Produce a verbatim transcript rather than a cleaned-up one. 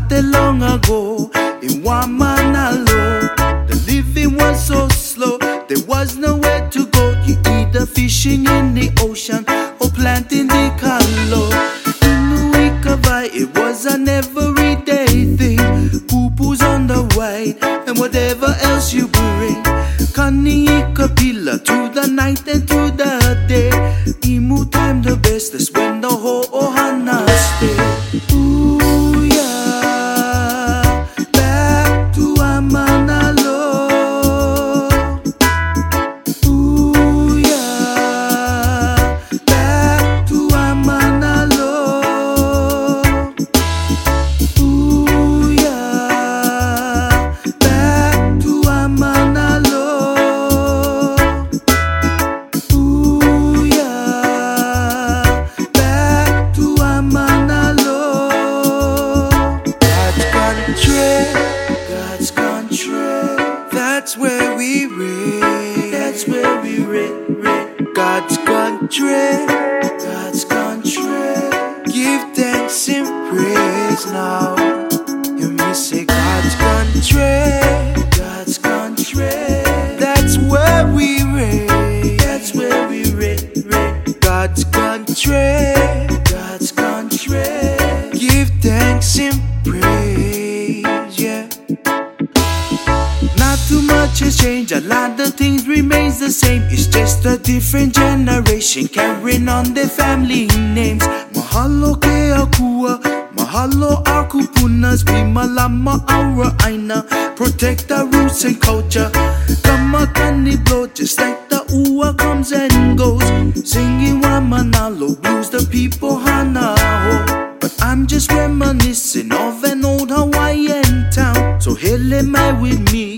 Not that long ago in Wamanalo, the living was so slow, there was nowhere to go. You either fishing in the ocean or planting the kalo. In Nuikavai, it was an everyday thing. Poo-poo's on the way and whatever else you bring. Kani kapila to the night and to the day. Imu time the best, that's when the whole ohana stay. Ooh yeah, back to Amanalo. Ooh yeah, back to Amanalo. Ooh yeah, back to Amanalo. Ooh yeah, back to Amanalo. God's country, God's country. That's where we reign. That's where we reign. reign. God's country, God's country. Give thanks and praise now. You may say God's country, God's country. That's where we reign. That's where we reign. reign. God's country, God's country. Give thanks and praise, yeah. Not too much has changed, a lot of things remains the same. It's just a different generation carrying on their family names. Mahalo ke akua, mahalo aku punas, bimalama aura aina. Protect our roots and culture. Kamakani blow just like the ua comes and goes. Singing Wamanalo blues, the people hana ho. But I'm just reminiscing of an old Hawaiian town. So hele mai with me.